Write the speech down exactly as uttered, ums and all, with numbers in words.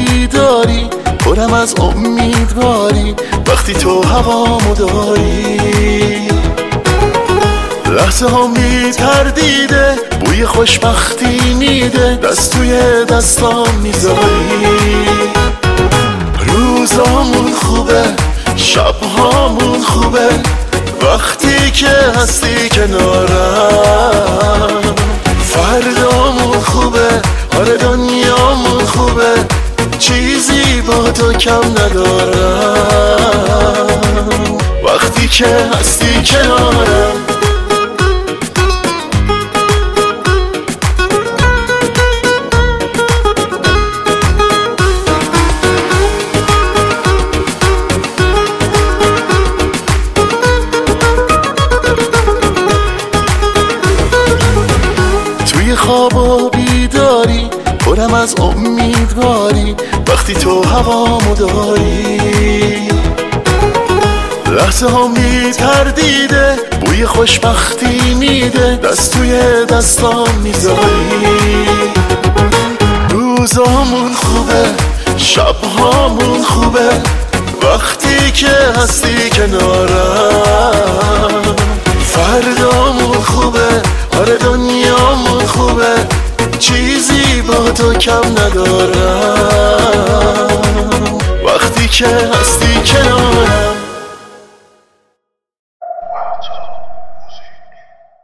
بیداری، پرم از امیدواری وقتی تو هوامو داری. لحظه ها میتردیده، بوی خوشبختی میده، دست توی دستام میذاری. روزامون خوبه، شبهامون خوبه، وقتی که هستی کنارم. فردامون خوبه، آره دنیامون خوبه، چیزی با تو کم ندارم وقتی که هستی کنارم. توی خواب و بیداری، پرم از امیدواری وقتی تو هوامو داری. لحظه ها میتردیده، بوی خوشبختی میده، دست توی دستام میذاری. روزامون خوبه، شبهامون خوبه، وقتی که هستی کنارم. فردامون خوبه، آره دنیامون خوبه، چیزی با تو کم ندارم وقتی که هستی کنارم.